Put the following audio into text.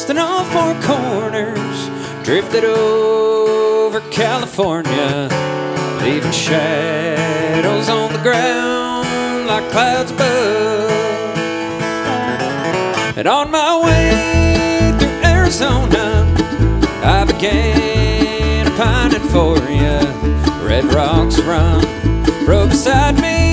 Busting all four corners, drifted over California, leaving shadows on the ground like clouds above. And on my way through Arizona, I began pining for you. Red rocks run, rode beside me